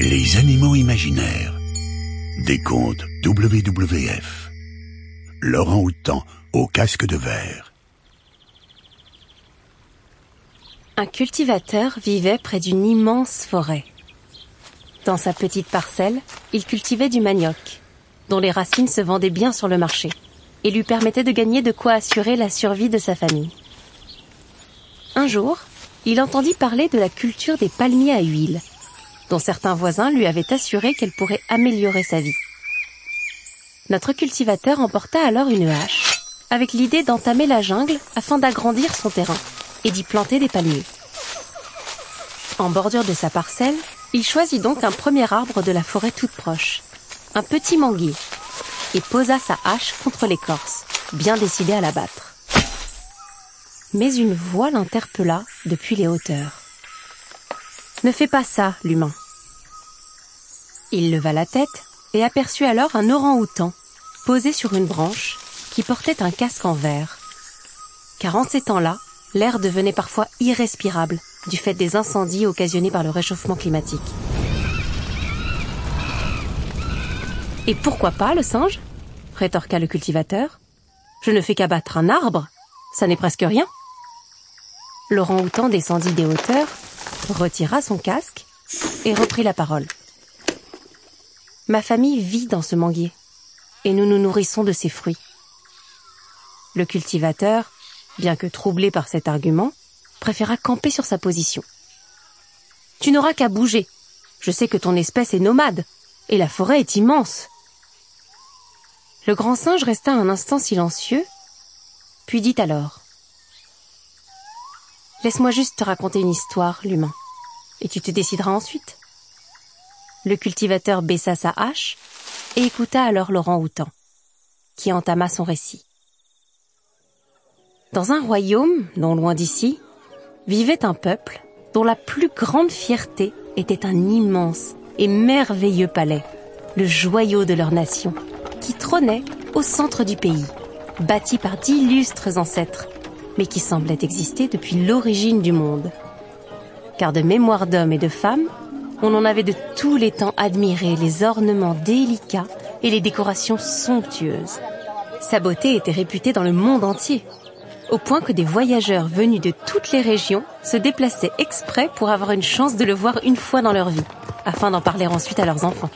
Les animaux imaginaires. Des contes WWF. L'orang-outan au casque de verre. Un cultivateur vivait près d'une immense forêt. Dans sa petite parcelle, il cultivait du manioc, dont les racines se vendaient bien sur le marché et lui permettaient de gagner de quoi assurer la survie de sa famille. Un jour, il entendit parler de la culture des palmiers à huile, dont certains voisins lui avaient assuré qu'elle pourrait améliorer sa vie. Notre cultivateur emporta alors une hache, avec l'idée d'entamer la jungle afin d'agrandir son terrain et d'y planter des palmiers. En bordure de sa parcelle, il choisit donc un premier arbre de la forêt toute proche, un petit manguier, et posa sa hache contre l'écorce, bien décidé à l'abattre. Mais une voix l'interpella depuis les hauteurs. « Ne fais pas ça, l'humain !» Il leva la tête et aperçut alors un orang-outan, posé sur une branche, qui portait un casque en verre. Car en ces temps-là, l'air devenait parfois irrespirable du fait des incendies occasionnés par le réchauffement climatique. « Et pourquoi pas, le singe ?» rétorqua le cultivateur. « Je ne fais qu'abattre un arbre, ça n'est presque rien. » L'orang-outan descendit des hauteurs, retira son casque et reprit la parole. « Ma famille vit dans ce manguier, et nous nous nourrissons de ses fruits. » Le cultivateur, bien que troublé par cet argument, préféra camper sur sa position. « Tu n'auras qu'à bouger. Je sais que ton espèce est nomade, et la forêt est immense. » Le grand singe resta un instant silencieux, puis dit alors: « Laisse-moi juste te raconter une histoire, l'humain, et tu te décideras ensuite. » Le cultivateur baissa sa hache et écouta alors l'orang-outan, qui entama son récit. Dans un royaume, non loin d'ici, vivait un peuple dont la plus grande fierté était un immense et merveilleux palais, le joyau de leur nation, qui trônait au centre du pays, bâti par d'illustres ancêtres, mais qui semblait exister depuis l'origine du monde. Car de mémoire d'hommes et de femmes, on en avait de tous les temps admiré les ornements délicats et les décorations somptueuses. Sa beauté était réputée dans le monde entier, au point que des voyageurs venus de toutes les régions se déplaçaient exprès pour avoir une chance de le voir une fois dans leur vie, afin d'en parler ensuite à leurs enfants.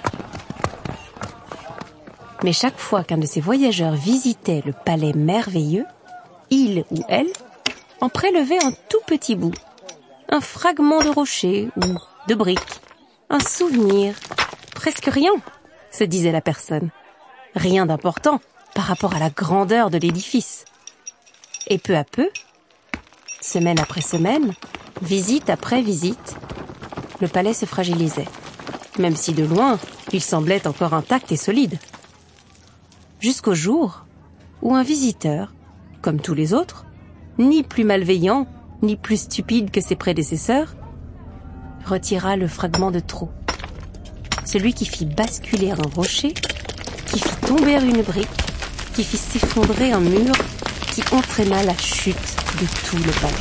Mais chaque fois qu'un de ces voyageurs visitait le palais merveilleux, il ou elle en prélevait un tout petit bout, un fragment de rocher ou de brique, un souvenir, presque rien, se disait la personne. Rien d'important par rapport à la grandeur de l'édifice. Et peu à peu, semaine après semaine, visite après visite, le palais se fragilisait, même si de loin, il semblait encore intact et solide. Jusqu'au jour où un visiteur, comme tous les autres, ni plus malveillant, ni plus stupide que ses prédécesseurs, retira le fragment de trop. Celui qui fit basculer un rocher, qui fit tomber une brique, qui fit s'effondrer un mur, qui entraîna la chute de tout le palais.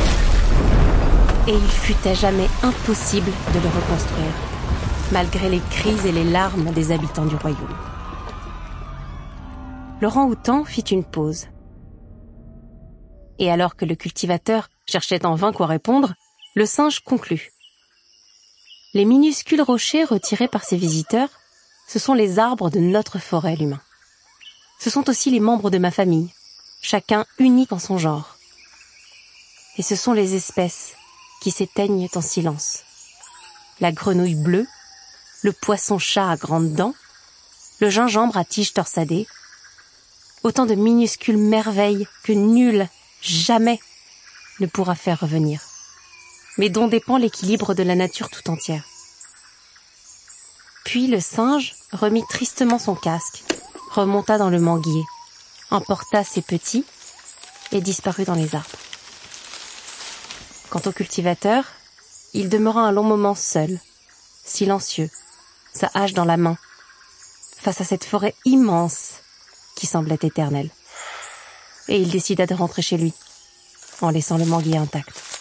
Et il fut à jamais impossible de le reconstruire, malgré les cris et les larmes des habitants du royaume. L'orang-outan fit une pause. Et alors que le cultivateur cherchait en vain quoi répondre, le singe conclut. Les minuscules rochers retirés par ces visiteurs, ce sont les arbres de notre forêt, l'humain. Ce sont aussi les membres de ma famille, chacun unique en son genre. Et ce sont les espèces qui s'éteignent en silence. La grenouille bleue, le poisson-chat à grandes dents, le gingembre à tige torsadée, autant de minuscules merveilles que nul, jamais, ne pourra faire revenir, mais dont dépend l'équilibre de la nature tout entière. Puis le singe remit tristement son casque, remonta dans le manguier, emporta ses petits et disparut dans les arbres. Quant au cultivateur, il demeura un long moment seul, silencieux, sa hache dans la main, face à cette forêt immense qui semblait éternelle. Et il décida de rentrer chez lui, en laissant le manguier intact.